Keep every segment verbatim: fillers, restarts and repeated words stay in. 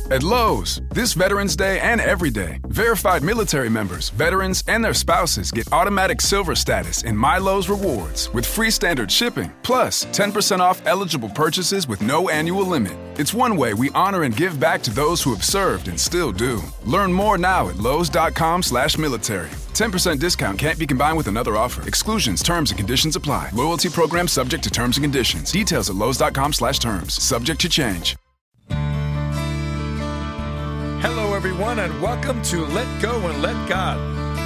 At Lowe's, this Veterans Day and every day, verified military members, veterans, and their spouses get automatic silver status in My Lowe's Rewards with free standard shipping, plus ten percent off eligible purchases with no annual limit. It's one way we honor and give back to those who have served and still do. Learn more now at lowes.com slash military. ten percent discount can't be combined with another offer. Exclusions, terms, and conditions apply. Loyalty program subject to terms and conditions. Details at lowes.com slash terms. Subject to change. Hello, everyone, and welcome to Let Go and Let God.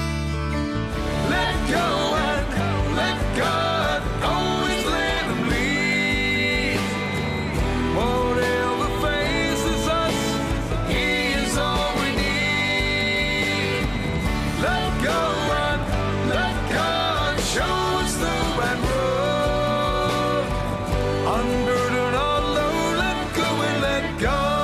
Let go and let God. Always let Him lead. Whatever faces us, He is all we need. Let go and let God show us the right road. Unburden our load, let go and let God.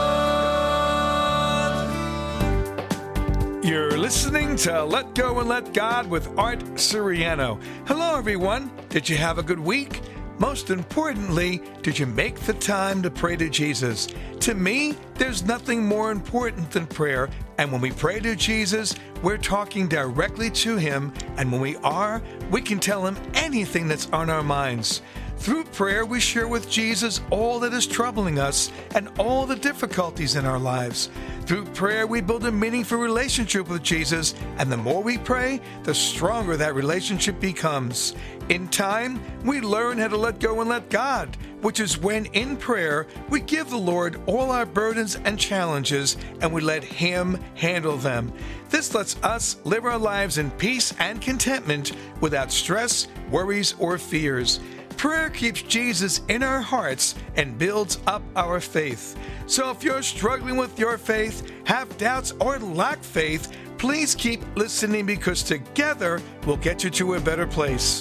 You're listening to Let Go and Let God with Art Siriano. Hello, everyone. Did you have a good week? Most importantly, did you make the time to pray to Jesus? To me, there's nothing more important than prayer. And when we pray to Jesus, we're talking directly to Him. And when we are, we can tell Him anything that's on our minds. Through prayer, we share with Jesus all that is troubling us and all the difficulties in our lives. Through prayer, we build a meaningful relationship with Jesus, and the more we pray, the stronger that relationship becomes. In time, we learn how to let go and let God, which is when, in prayer, we give the Lord all our burdens and challenges, and we let Him handle them. This lets us live our lives in peace and contentment without stress, worries, or fears. Prayer keeps Jesus in our hearts and builds up our faith. So if you're struggling with your faith, have doubts, or lack faith, please keep listening, because together we'll get you to a better place.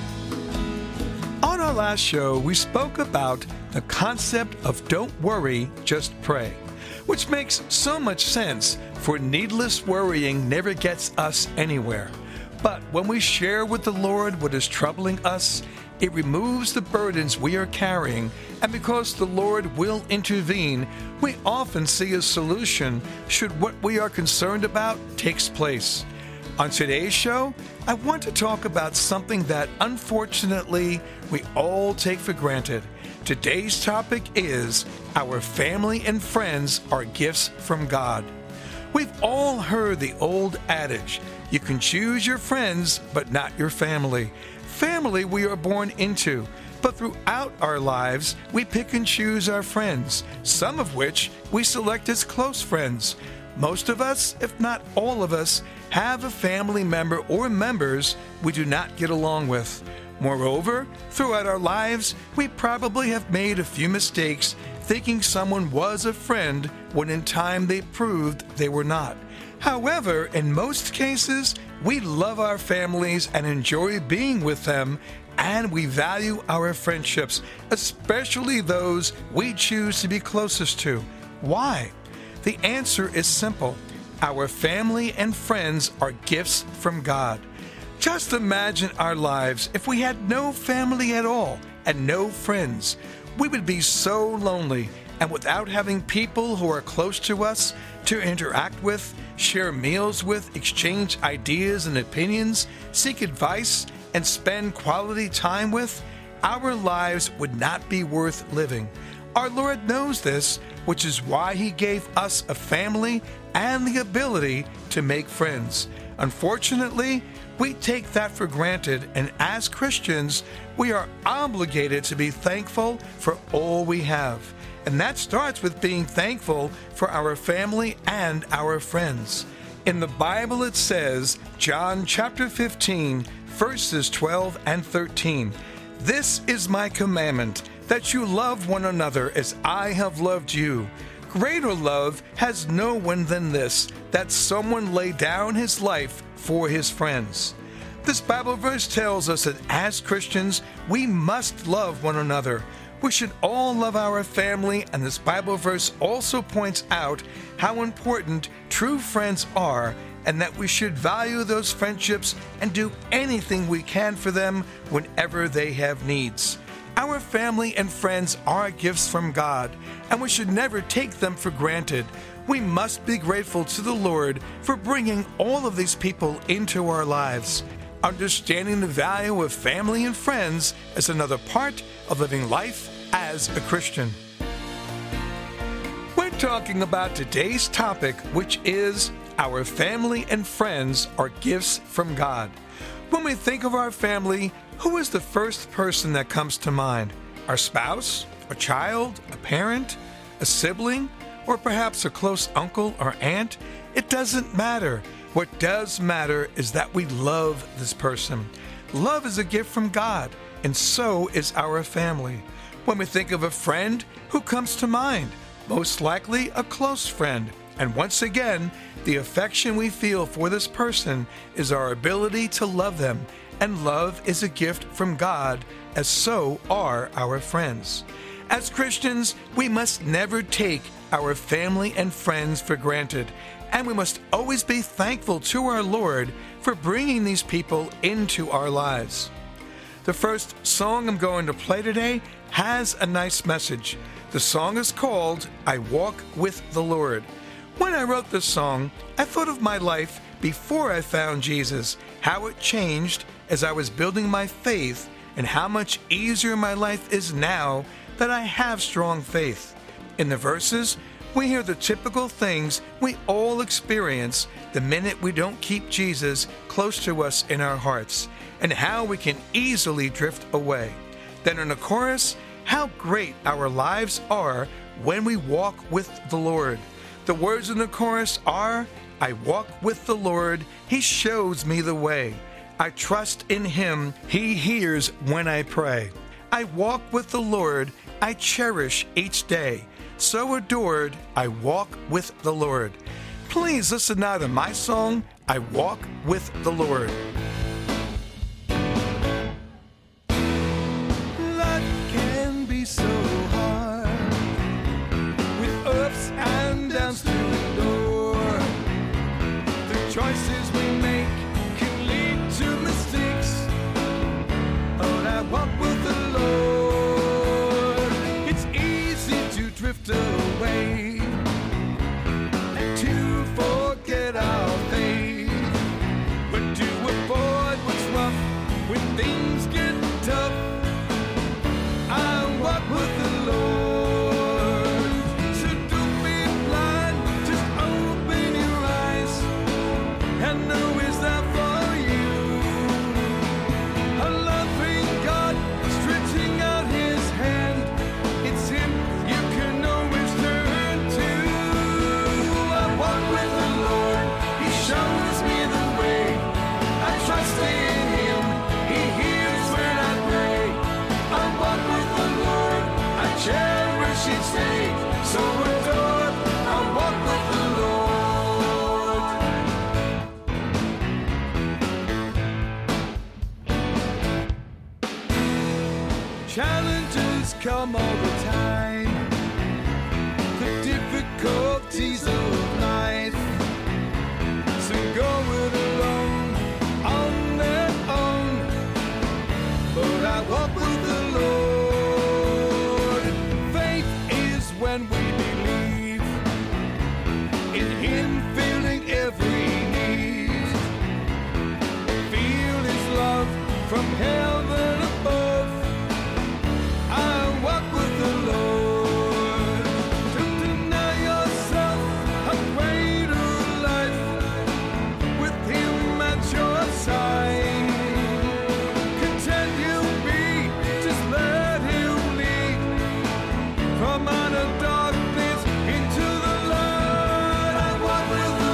On our last show, we spoke about the concept of don't worry, just pray, which makes so much sense, for needless worrying never gets us anywhere. But when we share with the Lord what is troubling us, it removes the burdens we are carrying, and because the Lord will intervene, we often see a solution should what we are concerned about takes place. On today's show, I want to talk about something that, unfortunately, we all take for granted. Today's topic is our family and friends are gifts from God. We've all heard the old adage, you can choose your friends, but not your family. Family we are born into, but throughout our lives, we pick and choose our friends, some of which we select as close friends. Most of us, if not all of us, have a family member or members we do not get along with. Moreover, throughout our lives, we probably have made a few mistakes thinking someone was a friend when in time they proved they were not. However, in most cases, we love our families and enjoy being with them, and we value our friendships, especially those we choose to be closest to. Why? The answer is simple. Our family and friends are gifts from God. Just imagine our lives if we had no family at all and no friends. We would be so lonely, and without having people who are close to us to interact with, share meals with, exchange ideas and opinions, seek advice, and spend quality time with, our lives would not be worth living. Our Lord knows this, which is why He gave us a family and the ability to make friends. Unfortunately, we take that for granted, and as Christians, we are obligated to be thankful for all we have. And that starts with being thankful for our family and our friends. In the Bible it says, John chapter fifteen, verses twelve and thirteen, "This is my commandment, that you love one another as I have loved you. Greater love has no one than this, that someone lay down his life for his friends." This Bible verse tells us that as Christians, we must love one another. We should all love our family, and this Bible verse also points out how important true friends are, and that we should value those friendships and do anything we can for them whenever they have needs. Our family and friends are gifts from God, and we should never take them for granted. We must be grateful to the Lord for bringing all of these people into our lives. Understanding the value of family and friends is another part of living life as a Christian. We're talking about today's topic, which is our family and friends are gifts from God. When we think of our family, who is the first person that comes to mind? Our spouse, a child, a parent, a sibling, or perhaps a close uncle or aunt? It doesn't matter. What does matter is that we love this person. Love is a gift from God, and so is our family. When we think of a friend, who comes to mind? Most likely a close friend. And once again, the affection we feel for this person is our ability to love them. And love is a gift from God, as so are our friends. As Christians, we must never take our family and friends for granted, and we must always be thankful to our Lord for bringing these people into our lives. The first song I'm going to play today has a nice message. The song is called I Walk with the Lord. When I wrote this song, I thought of my life before I found Jesus, how it changed as I was building my faith, and how much easier my life is now that I have strong faith. In the verses, we hear the typical things we all experience the minute we don't keep Jesus close to us in our hearts, and how we can easily drift away. Then in the chorus, how great our lives are when we walk with the Lord. The words in the chorus are, I walk with the Lord, He shows me the way. I trust in Him, He hears when I pray. I walk with the Lord, I cherish each day. So adored, I walk with the Lord. Please listen now to my song, I Walk with the Lord. Life can be so hard, with ups and downs to endure. The choices we make can lead to mistakes, but I walk with the Lord. It's easy to drift away and to forget our faith, but to avoid what's rough when things get tough, I walk with the Lord. So don't be blind, just open your eyes and know He's there for you. A loving God stretching out His hand, it's Him you can always turn to. I walk with the Lord, He shows me the way. I trust in Him, He hears when I pray. I walk with the Lord, I cherish each day. So adored, I walk with the Lord. Challenges come all the time, the difficulties of life. Some go it alone, on their own, but I walk with the Lord. Faith is when we believe in Him filling every need. Feel His love from heaven above. I walk with the Lord. Don't deny yourself a greater life with Him at your side. Content you'll be, just let Him lead. From out of darkness into the light. I walk with the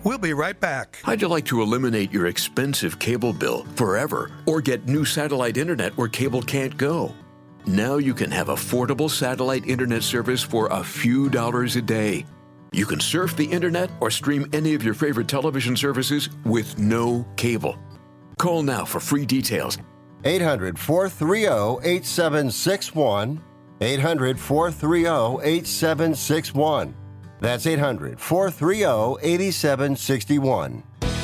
We'll be right back. How'd you like to eliminate your expensive cable bill forever or get new satellite internet where cable can't go? Now you can have affordable satellite internet service for a few dollars a day. You can surf the internet or stream any of your favorite television services with no cable. Call now for free details. eight hundred, four three zero, eight seven six one. eight hundred, four three zero, eight seven six one. That's eight hundred, four three zero, eight seven six one.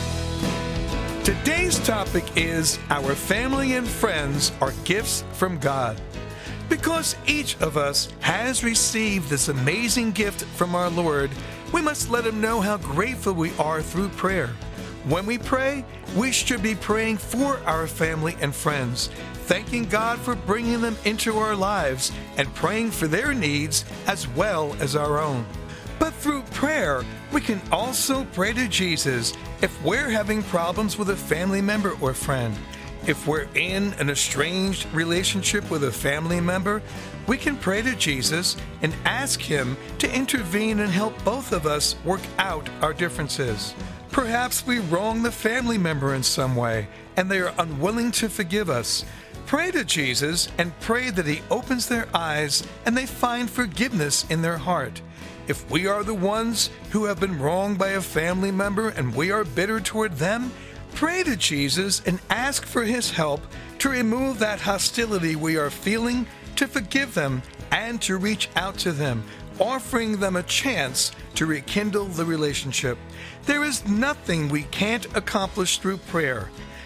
Today's topic is our family and friends are gifts from God. Because each of us has received this amazing gift from our Lord, we must let Him know how grateful we are through prayer. When we pray, we should be praying for our family and friends, thanking God for bringing them into our lives and praying for their needs as well as our own. But through prayer, we can also pray to Jesus if we're having problems with a family member or friend. If we're in an estranged relationship with a family member, we can pray to Jesus and ask Him to intervene and help both of us work out our differences. Perhaps we wrong the family member in some way, and they are unwilling to forgive us. Pray to Jesus and pray that He opens their eyes and they find forgiveness in their heart. If we are the ones who have been wronged by a family member and we are bitter toward them, pray to Jesus and ask for His help to remove that hostility we are feeling, to forgive them, and to reach out to them, offering them a chance to rekindle the relationship. There is nothing we can't accomplish through prayer.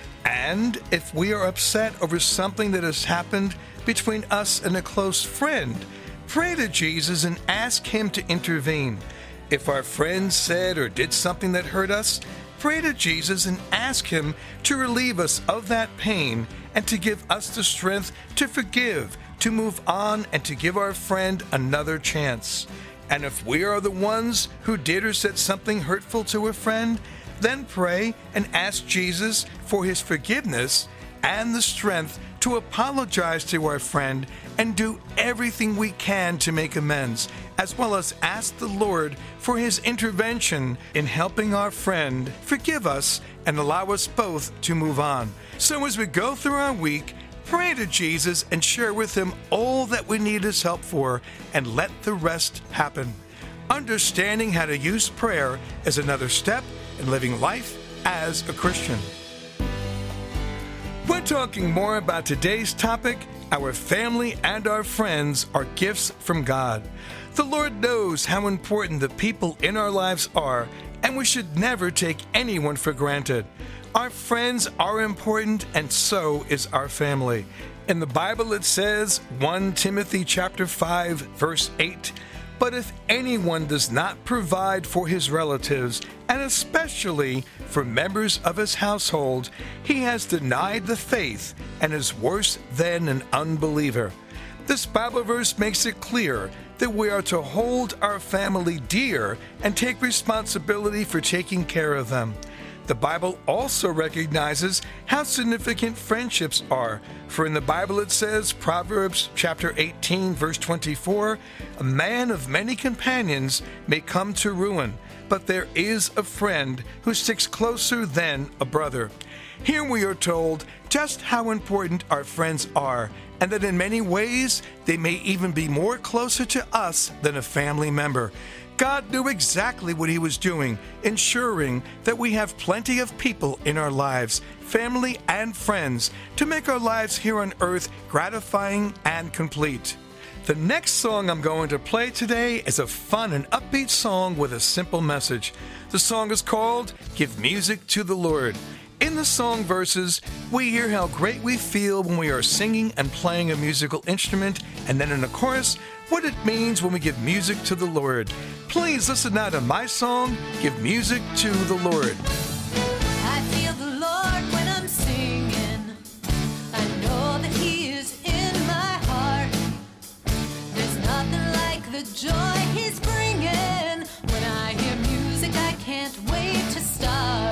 And if we are upset over something that has happened between us and a close friend, pray to Jesus and ask Him to intervene. If our friend said or did something that hurt us, pray to Jesus and ask Him to relieve us of that pain and to give us the strength to forgive, to move on, and to give our friend another chance. And if we are the ones who did or said something hurtful to a friend, then pray and ask Jesus for His forgiveness and the strength to apologize to our friend and do everything we can to make amends, as well as ask the Lord for His intervention in helping our friend forgive us and allow us both to move on. So as we go through our week, pray to Jesus and share with Him all that we need His help for, and let the rest happen. Understanding how to use prayer is another step in living life as a Christian. We're talking more about today's topic. Our family and our friends are gifts from God. The Lord knows how important the people in our lives are, and we should never take anyone for granted. Our friends are important, and so is our family. In the Bible it says, First Timothy chapter five, verse eight, "But if anyone does not provide for his relatives, and especially for members of his household, he has denied the faith and is worse than an unbeliever." This Bible verse makes it clear that we are to hold our family dear and take responsibility for taking care of them. The Bible also recognizes how significant friendships are. For in the Bible it says, Proverbs chapter eighteen, verse twenty-four, "A man of many companions may come to ruin, but there is a friend who sticks closer than a brother." Here we are told just how important our friends are, and that in many ways they may even be more closer to us than a family member. God knew exactly what He was doing, ensuring that we have plenty of people in our lives, family and friends, to make our lives here on earth gratifying and complete. The next song I'm going to play today is a fun and upbeat song with a simple message. The song is called "Give Music to the Lord." In the song verses, we hear how great we feel when we are singing and playing a musical instrument, and then in the chorus, what it means when we give music to the Lord. Please listen now to my song, "Give Music to the Lord." I feel the Lord when I'm singing. I know that He is in my heart. There's nothing like the joy He's bringing. When I hear music, I can't wait to start.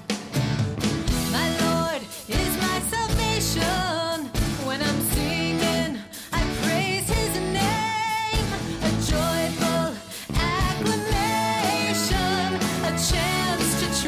My Lord is my salvation. When I'm singing, I praise His name. A joyful acclamation, a chance to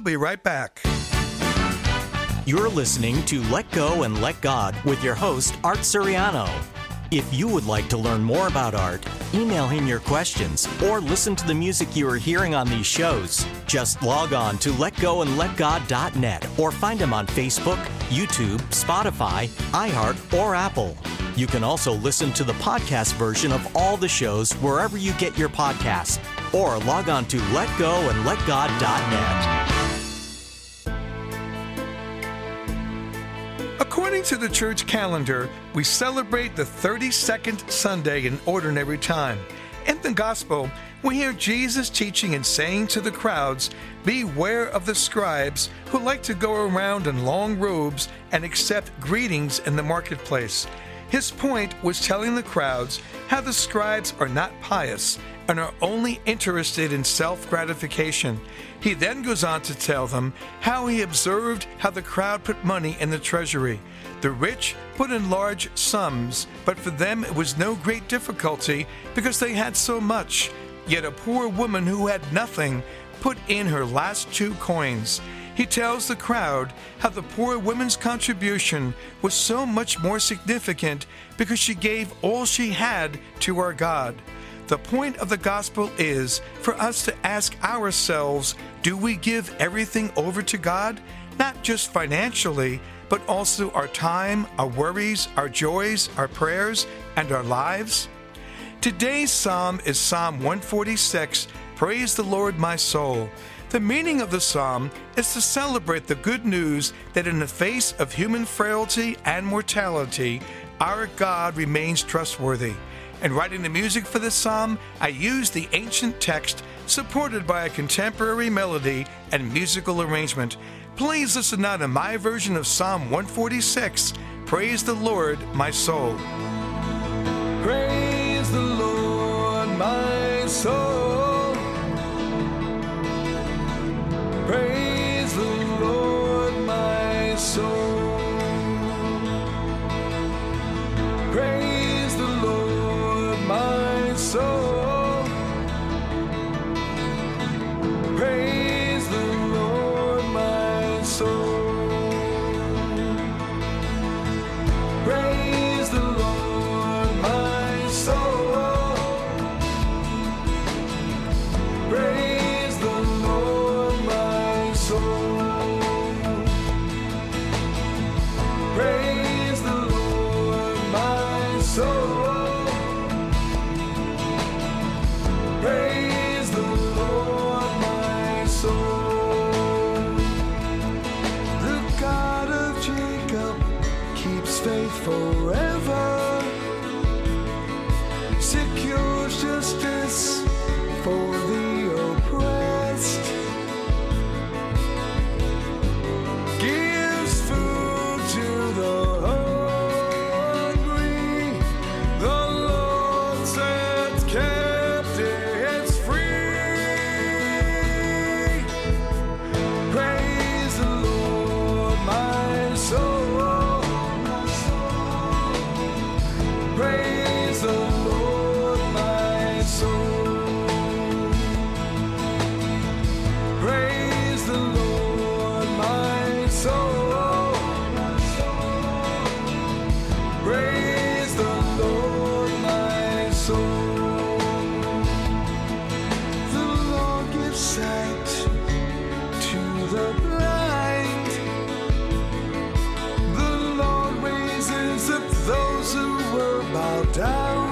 be right back. You're listening to Let Go and Let God with your host, Art Suriano. If you would like to learn more about Art, email him your questions, or listen to the music you are hearing on these shows, just log on to let go and let god dot net or find him on Facebook, YouTube, Spotify, iHeart, or Apple. You can also listen to the podcast version of all the shows wherever you get your podcasts, or log on to let go and let god dot net. According to the church calendar, we celebrate the thirty-second Sunday in ordinary time. In the gospel, we hear Jesus teaching and saying to the crowds, "Beware of the scribes who like to go around in long robes and accept greetings in the marketplace." His point was telling the crowds how the scribes are not pious and are only interested in self-gratification. He then goes on to tell them how he observed how the crowd put money in the treasury. The rich put in large sums, but for them it was no great difficulty because they had so much. Yet a poor woman who had nothing put in her last two coins. He tells the crowd how the poor woman's contribution was so much more significant because she gave all she had to our God. The point of the gospel is for us to ask ourselves, do we give everything over to God? Not just financially, but also our time, our worries, our joys, our prayers, and our lives? Today's psalm is Psalm one forty-six, Praise the Lord, my soul. The meaning of the psalm is to celebrate the good news that in the face of human frailty and mortality, our God remains trustworthy. In writing the music for this psalm, I used the ancient text supported by a contemporary melody and musical arrangement. Please listen now to my version of Psalm one forty-six, Praise the Lord, my soul. Praise the Lord, my soul. Praise the Lord, my soul. Praise the Lord, my soul. Praise the Lord, my soul. Praise the Lord, my soul. Praise the Lord, my soul. Praise the Lord, my soul. Praise the Lord, my soul. The God of Jacob keeps faith forever, secures justice for the oppressed, gives food to the hungry. The Lord sets captives free. Praise the Lord, my soul. Praise the Lord, my soul. Praise the Lord, my soul. Praise the Lord, my soul. The Lord gives sight to the blind. The Lord raises up those who were bowed down.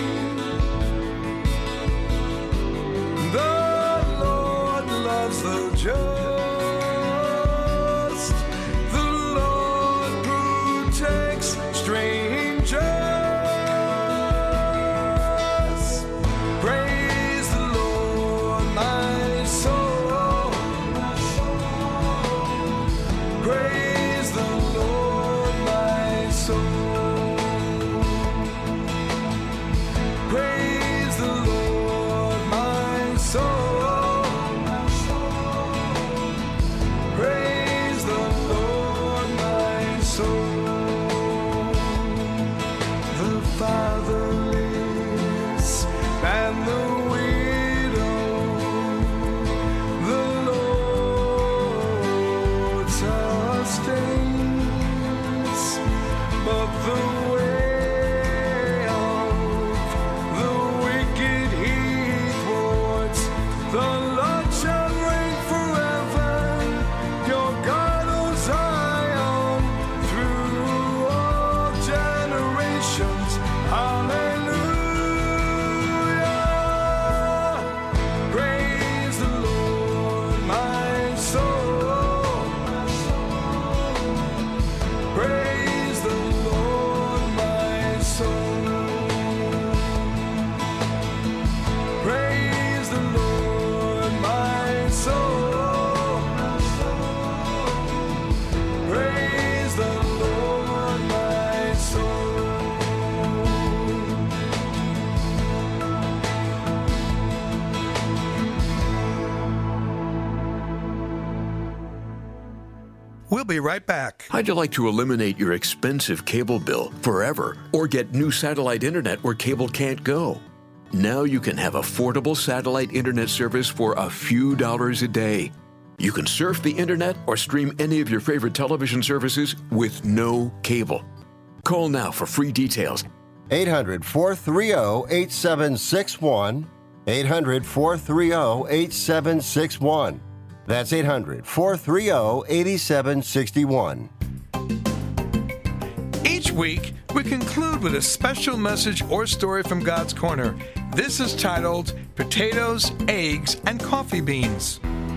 The Lord loves the just. The Lord protects strangers. Praise the Lord, my soul. Praise the Lord, my soul. Praise the Lord, my soul. We'll be right back. How'd you like to eliminate your expensive cable bill forever or get new satellite internet where cable can't go? Now you can have affordable satellite internet service for a few dollars a day. You can surf the internet or stream any of your favorite television services with no cable. Call now for free details. eight hundred, four three zero, eight seven six one. eight hundred, four three zero, eight seven six one. That's eight hundred, four three zero, eight seven six one. Each week, we conclude with a special message or story from God's Corner. This is titled Potatoes, Eggs, and Coffee Beans.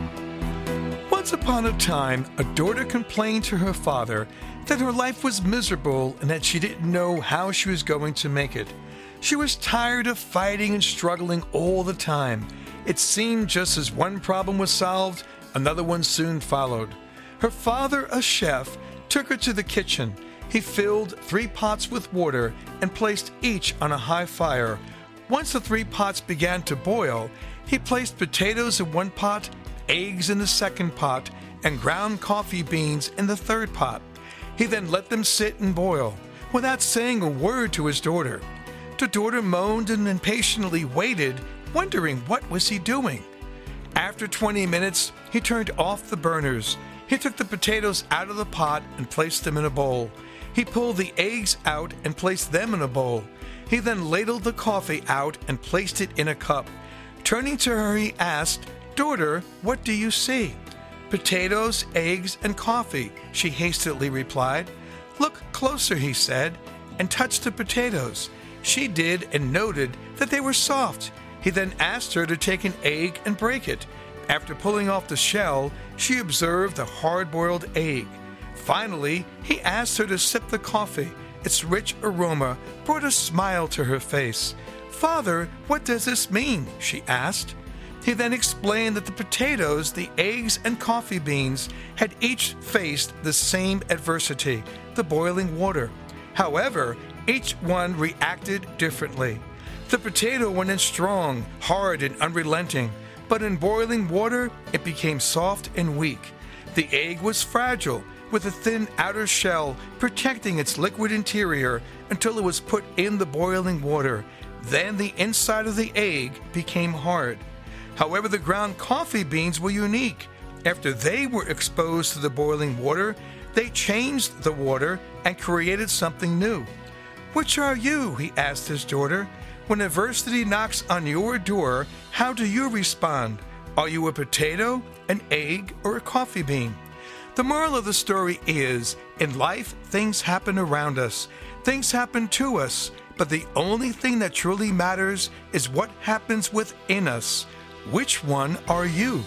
Once upon a time, a daughter complained to her father that her life was miserable and that she didn't know how she was going to make it. She was tired of fighting and struggling all the time. It seemed just as one problem was solved, another one soon followed. Her father, a chef, took her to the kitchen. He filled three pots with water and placed each on a high fire. Once the three pots began to boil, he placed potatoes in one pot, eggs in the second pot, and ground coffee beans in the third pot. He then let them sit and boil, without saying a word to his daughter. The daughter moaned and impatiently waited, wondering what was he doing. After twenty minutes, he turned off the burners. He took the potatoes out of the pot and placed them in a bowl. He pulled the eggs out and placed them in a bowl. He then ladled the coffee out and placed it in a cup. Turning to her, he asked, "Daughter, what do you see?" "Potatoes, eggs, and coffee," she hastily replied. "Look closer," he said, and touched the potatoes. She did and noted that they were soft. He then asked her to take an egg and break it. After pulling off the shell, she observed the hard-boiled egg. Finally, he asked her to sip the coffee. Its rich aroma brought a smile to her face. "Father, what does this mean?" she asked. He then explained that the potatoes, the eggs, and coffee beans had each faced the same adversity, the boiling water. However, each one reacted differently. The potato went in strong, hard, and unrelenting, but in boiling water, it became soft and weak. The egg was fragile, with a thin outer shell protecting its liquid interior until it was put in the boiling water. Then the inside of the egg became hard. However, the ground coffee beans were unique. After they were exposed to the boiling water, they changed the water and created something new. "Which are you?" he asked his daughter. "When adversity knocks on your door, how do you respond? Are you a potato, an egg, or a coffee bean?" The moral of the story is, in life, things happen around us. Things happen to us, but the only thing that truly matters is what happens within us. Which one are you?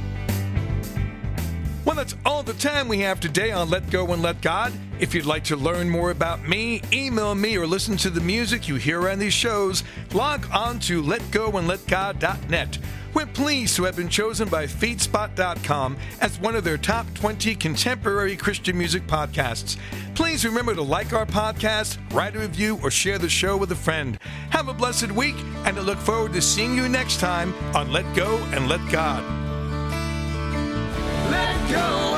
Well, that's all the time we have today on Let Go and Let God. If you'd like to learn more about me, email me, or listen to the music you hear on these shows, log on to let go and let god dot net. We're pleased to have been chosen by feedspot dot com as one of their top twenty contemporary Christian music podcasts. Please remember to like our podcast, write a review, or share the show with a friend. Have a blessed week, and I look forward to seeing you next time on Let Go and Let God. Let go